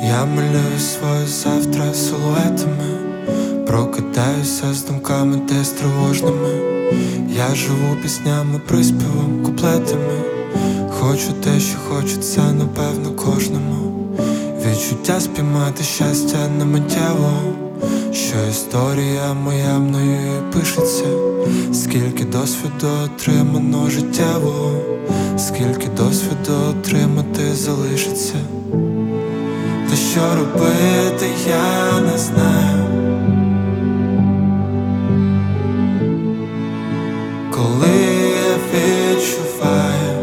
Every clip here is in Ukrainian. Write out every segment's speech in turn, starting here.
Я малюю своє завтра силуетами, прокидаюся з думками десь тривожними. Я живу піснями, приспівом, куплетами. Хочу те, що хочеться, напевно, кожному. Відчуття спіймати щастя не миттєво, що історія моя мною і пишеться. Скільки досвіду отримано життєво, скільки досвіду отримати залишиться. Та що робити, я не знаю. Коли я відчуваю,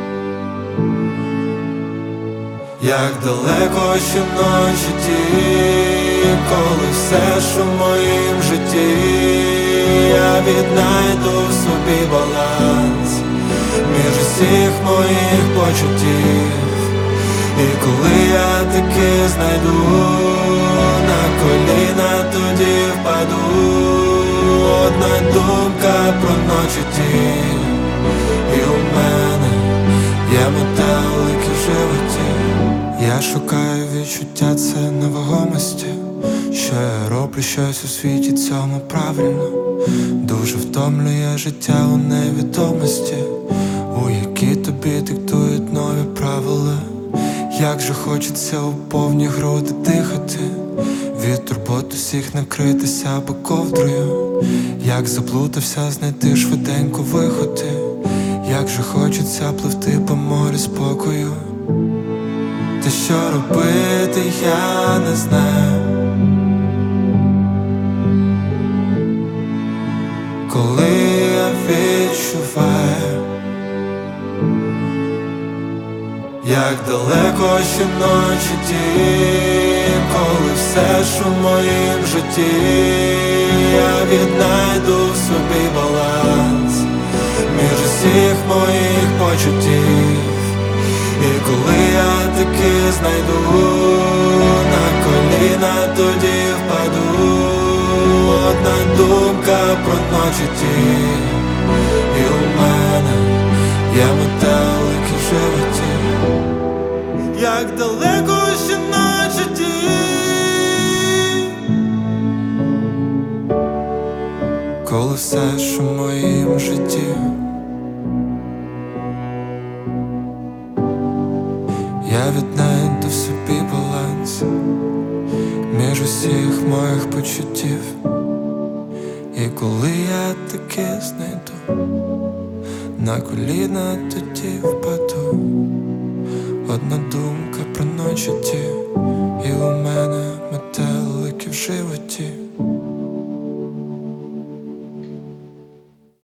як далеко щоночі ті, коли все, що в моїм житті, я віднайду в собі баланс між усіх моїх почуттів. І коли я таки знайду, на коліна тоді впаду. Одна думка про ночі ті, і у мене є метелики в животі. Я шукаю відчуття, це невагомості, що я роблю щось у світі цьому правильно. Дуже втомлює життя у невідомості, у якій тобі диктують нові правила. Як же хочеться у повні груди дихати, від турбот усіх накритися або ковдрою. Як заплутався, знайти швиденько виходи. Як же хочеться пливти по морю спокою. Та що робити, я не знаю. Коли я відчуваю, як далеко щоночі ті, коли все, що в моїм житті, я віднайду в собі баланс між усіх моїх почуттів. І коли я таки знайду, на коліна тоді впаду. Одна думка про ночі ті, і у мене є метелики в животі. Як далеко щоночі ті, коли все, що в моїм житті, я віднайду в собі баланс між усіх моїх почуттів. І коли я таки знайду, на коліна тоді впаду. Одна думка про ночі ті, і у мене метелики в животі.